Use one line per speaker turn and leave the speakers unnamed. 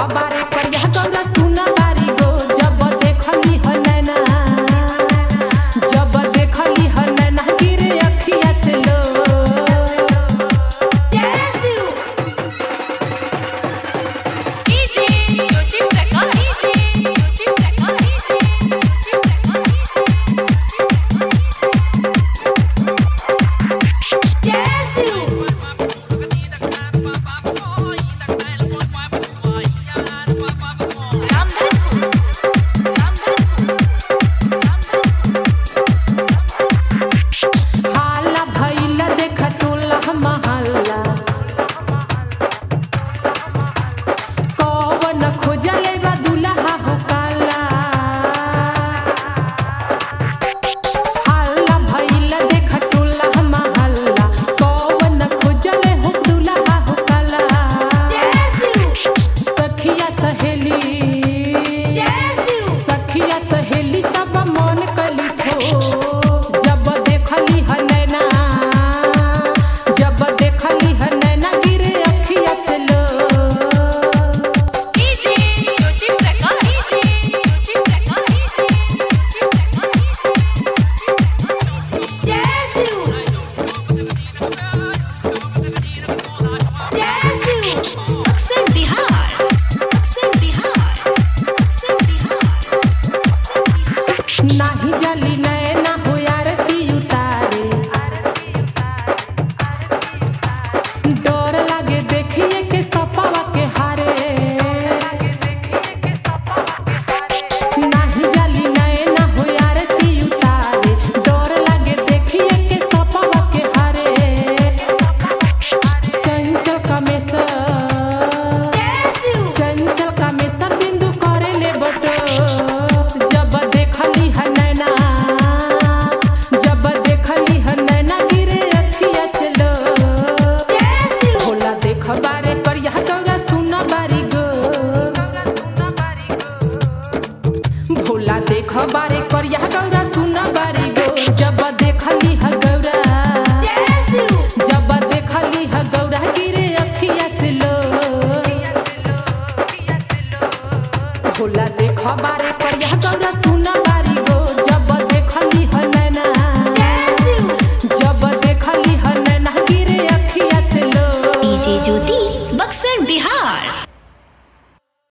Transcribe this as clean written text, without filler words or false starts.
बारे करिया गौरा सुना बारी गो जब देखली ह नैना गिरे अखिया से लो नाही जली नैना हो आरती उतारे डर लागे देखिए के सपावा के हारे नाही जली नैना हो आरती उतारे डर लागे देखिए के सपावा के हारे चंचल कामेसर बिंदु करे ले बटो जब देखली ह नैना गिरे अखिया से लो भोला देख बारे करिया गौरा सुना बारी गो भोला देख बारे करिया गौरा सुना बारी गो जब देखली ह गौरा गिरे अखिया से लो भोला देख बारे करिया गौरा सुना बारी गो जब देखली ह नैना गिरे अखिया से लो।
डीजे ज्योति बक्सर बिहार।